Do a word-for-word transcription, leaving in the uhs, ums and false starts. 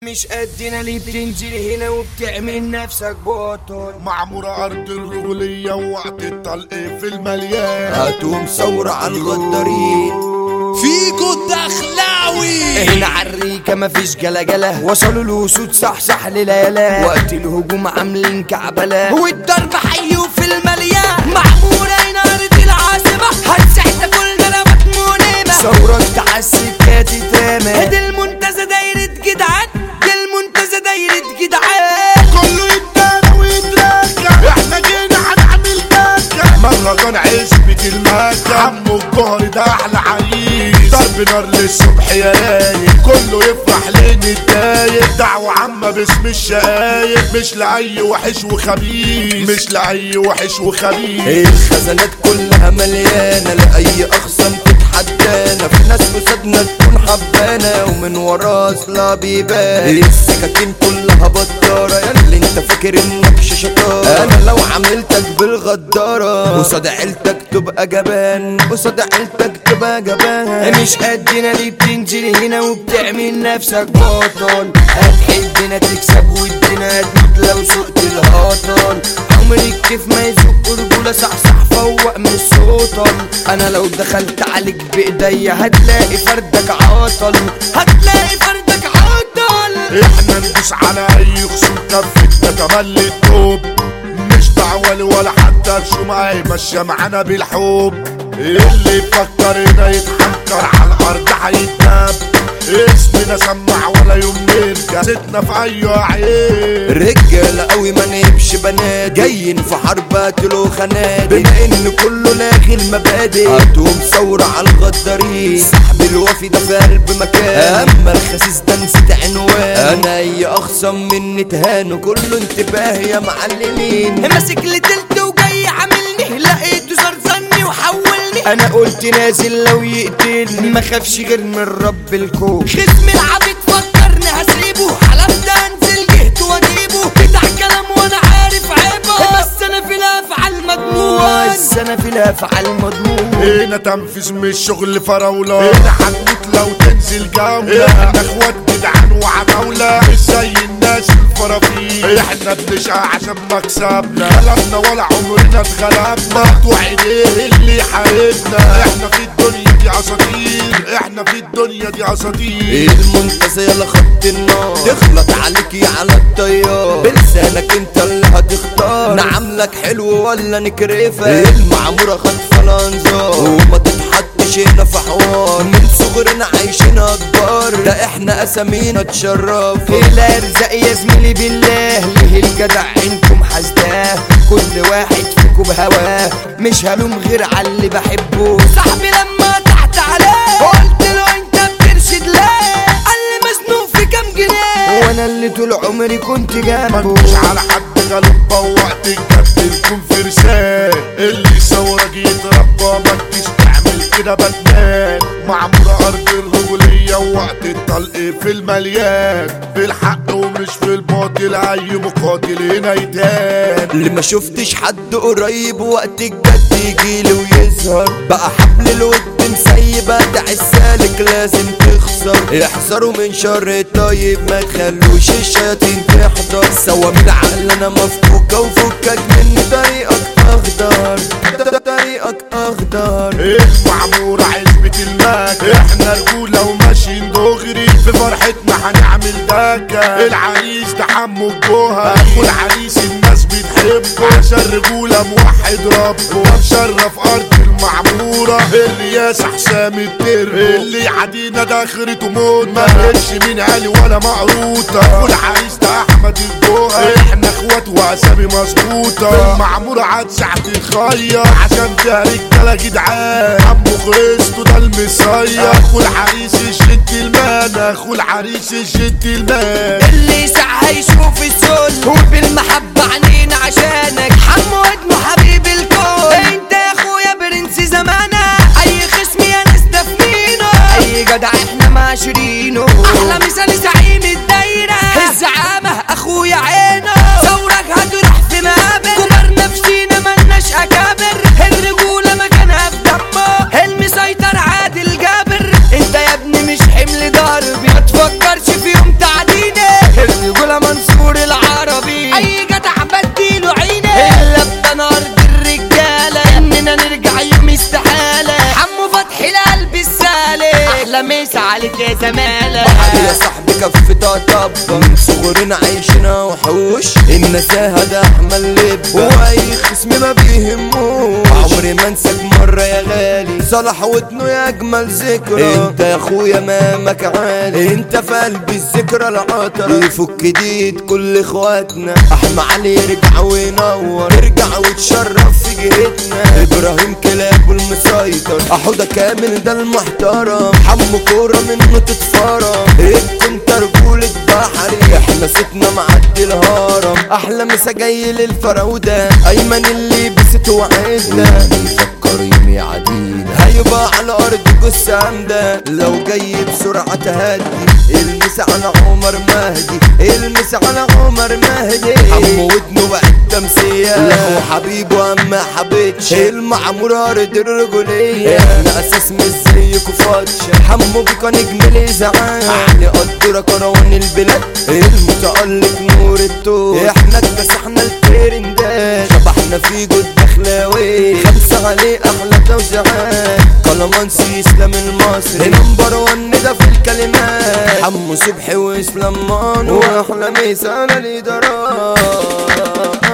مش قدنا ليه بتنزل هنا وبتعمل نفسك بطل. معمورة أرض الرجولية ووقت الطلق في المليان. هاتهم ثورة على الغدارين فيكو الدخلاوي. هنا عالريكة مفيش جلجلة، وصلوا الوسود صحصح لليلة، وقت الهجوم عاملين كعبلة، والضرب حي وفي المليان. معمورة هنا أرض العاصمة، هتساعدنا كل ضربات مؤلمة. ثورة تعسكات تامة، هدي المنتزه دايرة جدعان، دي المنتزه دايرة جدعان. كله يتدارى ويتركع، احنا جينا هنعمل دكة. مهرجان عزبة المكة، عمو الجهر ده أحلى عريس. ضرب نار للصبح يا رايق، كله يفرح لين الدايق. دعوة عامة باسم الشقايق، مش لأي وحش وخبيث، مش لأي وحش وخبيث. الخزانات كلها مليانة، لأي أخصام تتحدانا. في ناس قصادنا تكون حبانا، ومن ورا أصلا بيبان. السكاكين كلها بطارة، ياللي انت فاكر انك شطارة. انا لو عملتك بالغدارة، قصاد عيلتك تبقى جبان، قصاد عيلتك تبقى جبان. مش قدنا ليه بتنزل هنا وبتعمل نفسك بطل. هتحبنا تكسب ودنا هتموت لو سقت الهطل. عمري الكيف ما يزق رجولة، صحصح فوق من السلطان. انا لو دخلت عليك بايديا هتلاقي فردك عطل، هتلاقي فردك عطل. احنا ندوس على اي خصوم، كفتنا تملي التوب. مش دعوة ولا حتى بشومة، ماشية معانا بالحب. اللي يفكر هنا يتحنكر، على الارض هيتناب. اسمنا سمع ولا يوم نرجع، ستنا في اي عين. رجالة قوي ما نبش بنات، جايين في حرب قتلوا خنادق. بما ان كله لاغي المبادئ، هاتهم ثورة على الغدارين. سحب الوفي ده في قلب مكان، اما الخسيس ده نسيت عنوان. انا اي اخصم مني تهان، كله انتباه يا معلمين. ماسك لي تلت وجاي عاملني، لقيته زرزني وحولني. انا قلت نازل لو يقتلني، ما خافش غير من رب الكون. خصم العبيد فكرني هسيبه، حلفت انزل جهت واجيبه. بتاع كلام وانا عارف عيبه، بس انا في الافعال مضمون، بس انا في الافعال مضمون. هنا تنفيذ مش شغل فراولة، هنا هتموت لو تنزل جولة. احنا اخوات جدعان وعتاولة، مش زي الناس الفرافيل. احنا بنشقى عشان مكسبنا، غلبنا ولا عمرنا اتغلبنا. مقطوع ايديه اللي حاربنا، احنا في الدنيا دي اساطير، احنا في الدنيا دي اساطير. المنتزه يلا خط النار، تخلط عليكي على الطيار. بلسانك انت اللي هتختار، نعملك حلو ولا نكرفك. المعمورة خطفة الانظار، وما تتحطش هنا في حوار. من صغرنا عايشين اكبر، ده احنا اسامينا تشرف. الارزاق يا زميلي بالله، ليه الجدع انكم حاسداه. كل واحد فيكم بهواه، مش هلوم غير على اللي بحبه. صاحبي لما تحت عليه، قلت له انت بترشد ليه، قال لي مزنوق في كام جنيه، وانا اللي طول عمري كنت جنبه. مش على حد غلبة، ووقت الجد نكون فرسان. اللي ثورة يتربى، ما تجيش تعمل كده بدمان. معمورة أرض الرجولية، ووقت الطلق في المليان. في الحق ومش في الباطل، أي مقاتل هنا يتهان. اللي ما شفتش حد قريب، وقت الجد يجيلي ويظهر. بقى حبل الود مسيبة، دع السالك لازم تخسر. احذروا من شر طيب، ما تخلوش الشياطين تحضر. سوا من عقلنا مفكوكة، وفكك من طريقك اخضر، طريقك اخضر. المعمورة عزبة المكة، احنا رجولة وماشيين دغري. في فرحتنا هنعمل دكة. العريس ده حمو الجوهر، اخو العريس الناس بتحبه، عشان رجولة موحد ربه. مشرف ارض المعمورة، الرياس حسام التربو. اللي يعدينا ده اخرته موت، ما قلش مين علي ولا مقروطة. اخو العريس ده احمد الجوهر، احنا اخوات واسامي مظبوطة. المعمورة عاد ساعة الخير، عشان فيها رجالة جدعان. عمو خريستو ده المصير، اخو العريس الجنتلمان، اخو العريس الجنتلمان. اللي يسعى يشوف الذل، وبالمحبة عنينا عشانك. حمو ابنه حبيب الكون، انت يا اخويا برنس زمانك. اي خصم يا ناس ده في مينو، اي جدع احنا معاشرينه. احلى مثال زعيم الدايرة، الزعامة اخويا عينه. ثورك هتروح في مقابر، كبر نفسينا ملناش اكابر. الرجولة مكانها في دمه، المسيطر عادل جابر. انت يا ابني مش حمل ضربي، ما تفكرش في يوم تعديني. زمالة يا صاحبي كف طبطب من صغرنا عايشنا وحوش النزاهة ده احمل لب واي خصم ما بيهموش عمري ما انساك مرة يا غالي صلاح ودنه يا اجمل ذكرى انت يا اخويا مامك عالي انت في قلبي الذكرى العطرة يفك جديد كل اخواتنا احمى علي يرجع وينور ارجع وتشرف في جهتنا ابراهيم كلاب المسيطر احوده كامل ده المحترم حمو كورة منه تتفرم كنت رجولة بحري احنا صوتنا معدي الهرم احلى مسا جاي للفراودة ايمن اللي بست وعدنا بيفكر يوم يعدينا هيبقى على ارض جسام ده لو جاي بسرعة تهدي المسا على عمر مهدي المسا على عمر مهدي عمو ودنه بقت تمثيل له حبيبه اما حبيتش المعمور ارض الرجولية احنا اساس مش زيكوا فاتش حمو بيكا نجم الازعاج علي قدرة كروان البلاد المتألق نور التوت احنا اكتسحنا الترندات شبحنا في جود دخلاوي خمسة عليه احلى توزيعات كلامانسي اسلام المصري نمبر ون ده في الكلمات حمو صبحي واسلام مانو واحلى مثال الادارات